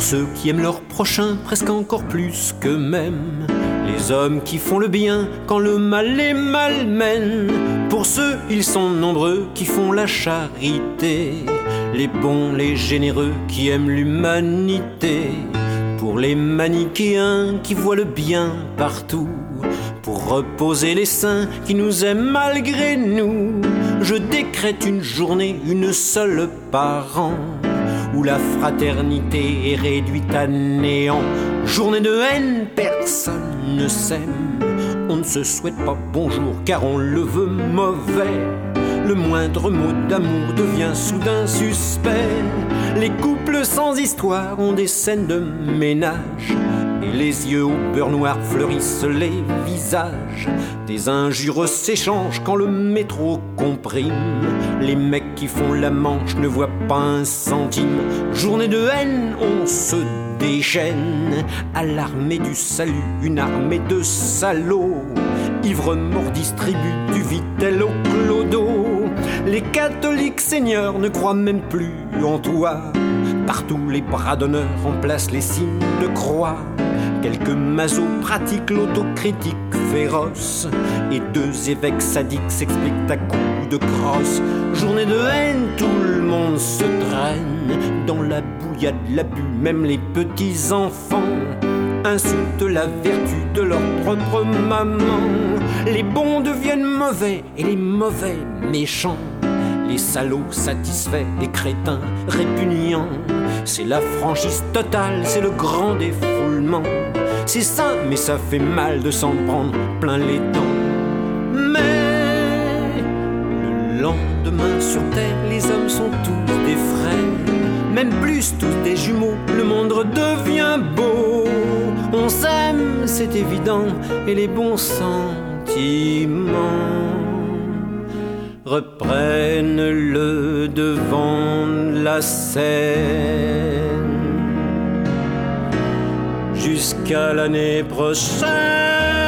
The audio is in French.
ceux qui aiment leur prochain presque encore plus qu'eux-mêmes. Les hommes qui font le bien quand le mal les malmène. Pour ceux, ils sont nombreux qui font la charité. Les bons, les généreux qui aiment l'humanité. Pour les manichéens qui voient le bien partout. Pour reposer les saints qui nous aiment malgré nous. Je décrète une journée, une seule par an, où la fraternité est réduite à néant. Journée de haine, personne ne s'aime. On ne se souhaite pas bonjour car on le veut mauvais. Le moindre mot d'amour devient soudain suspect. Les couples sans histoire ont des scènes de ménage. Et les yeux au beurre noir fleurissent les visages. Des injures s'échangent quand le métro comprime. Les mecs qui font la manche ne voient pas un centime. Journée de haine, on se déchaîne. À l'armée du salut, une armée de salauds. Ivre mort distribue du vitel au clodo. Les catholiques seigneurs ne croient même plus en toi. Partout les bras d'honneur remplacent les signes de croix. Quelques masos pratiquent l'autocritique féroce. Et deux évêques sadiques s'expliquent à coups de crosse. Journée de haine, tout le monde se traîne. Dans la bouillade, l'abus, même les petits enfants insultent la vertu de leur propre maman. Les bons deviennent mauvais et les mauvais méchants. Les salauds satisfaits, les crétins répugnants. C'est la franchise totale, c'est le grand défoulement. C'est ça, mais ça fait mal de s'en prendre plein les dents. Mais le lendemain sur terre, les hommes sont tous des frères. Même plus, tous des jumeaux, le monde redevient beau. On s'aime, c'est évident, et les bons sentiments reprennent le devant de la scène. Jusqu'à l'année prochaine.